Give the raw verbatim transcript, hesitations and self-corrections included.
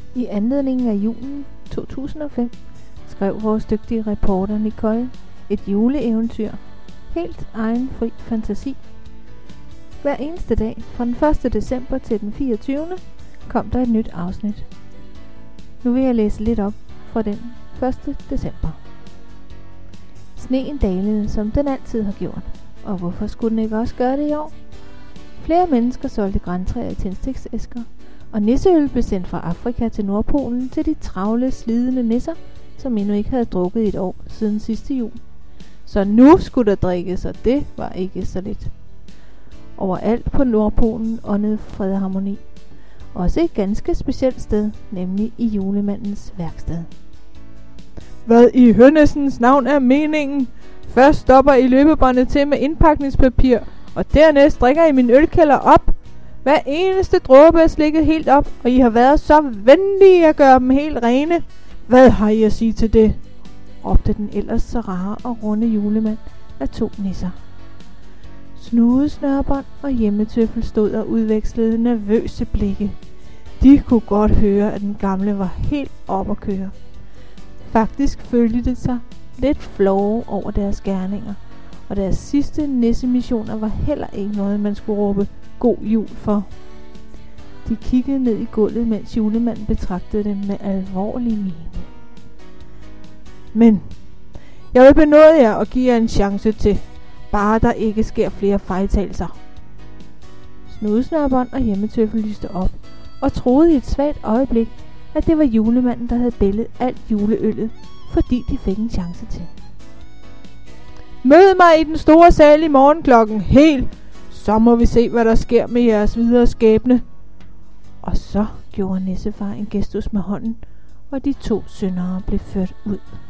I anledning af julen to tusind og fem skrev vores dygtige reporter Nicole et juleeventyr, helt egen fri fantasi. Hver eneste dag fra den første december til den fireogtyvende kom der et nyt afsnit. Nu vil jeg læse lidt op fra den første december. Sneen dalede, som den altid har gjort. Og hvorfor skulle den ikke også gøre det i år? Flere mennesker solgte grantræer i tændstiksæsker, og nisseøl blev sendt fra Afrika til Nordpolen til de travle, slidende nisser, som endnu ikke havde drukket i et år siden sidste jul. Så nu skulle der drikkes, og det var ikke så lidt. Overalt på Nordpolen åndede fred og harmoni. Også et ganske specielt sted, nemlig i julemandens værksted. Hvad i hønnesens navn er meningen? Først stopper I løbebåndet til med indpakningspapir, og dernæst drikker I min ølkælder op. Hver eneste dråbe er slikket helt op, og I har været så venlige at gøre dem helt rene. Hvad har I at sige til det? Råbte den ellers så rare og runde julemand af to nisser. Snudesnørbånd og hjemmetøffel stod og udvekslede nervøse blikke. De kunne godt høre, at den gamle var helt op at køre. Faktisk følte det sig lidt flove over deres gerninger, og deres sidste nissemissioner var heller ikke noget, man skulle råbe god jul for. De kiggede ned i gulvet, mens julemanden betragtede dem med alvorlig mine. Men jeg vil benåde jer og give jer en chance til, bare der ikke sker flere fejltagelser. Snudesnørbånd og hjemmetøffel lyste op, og troede i et svagt øjeblik, at det var julemanden, der havde bællet alt juleøllet, fordi de fik en chance til. Mød mig i den store sal i morgen klokken helt, så må vi se, hvad der sker med jeres videre skæbne. Og så gjorde nissefar en gestus med hånden, og de to syndere blev ført ud.